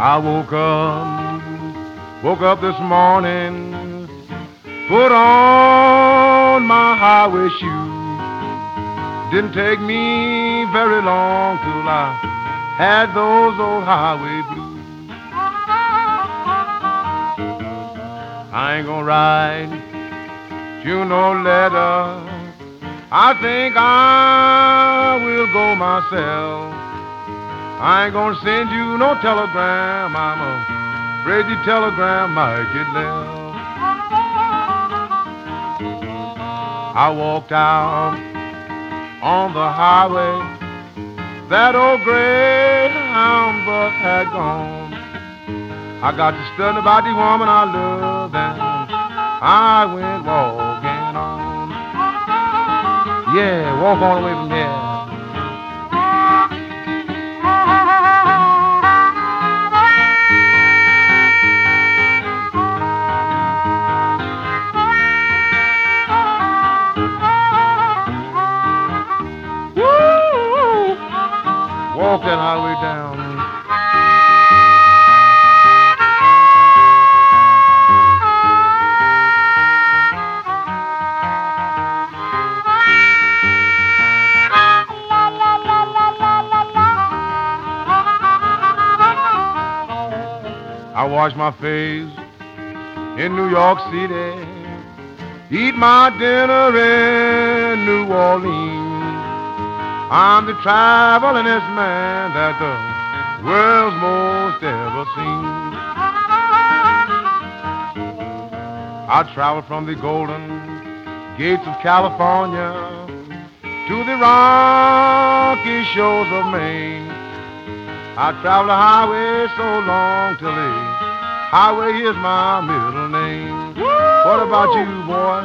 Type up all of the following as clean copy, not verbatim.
I woke up this morning, put on my highway shoes. Didn't take me very long till I had those old highway blues. I ain't gonna write you no letter. I think I will go myself. I ain't gonna send you no telegram. I'm afraid the telegram might get left. I walked out on the highway. That old Greyhound bus had gone. I got to studying about the woman I love, and I went walking on. Yeah, walk on away from here. Walk that highway down. I wash my face in New York City, eat my dinner in New Orleans. I'm the travelingest man that the world's most ever seen. I traveled from the golden gates of California to the rocky shores of Maine. I traveled the highway so long till the highway is my middle name. What about you, boy?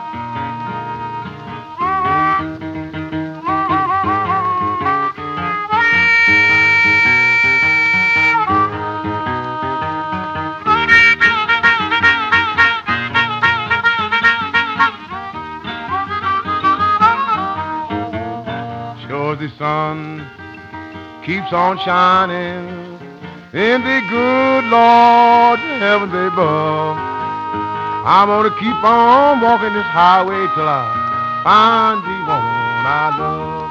Sure the sun keeps on shining in the good Lord heavens above. I'm gonna keep on walking this highway till I find the one I love.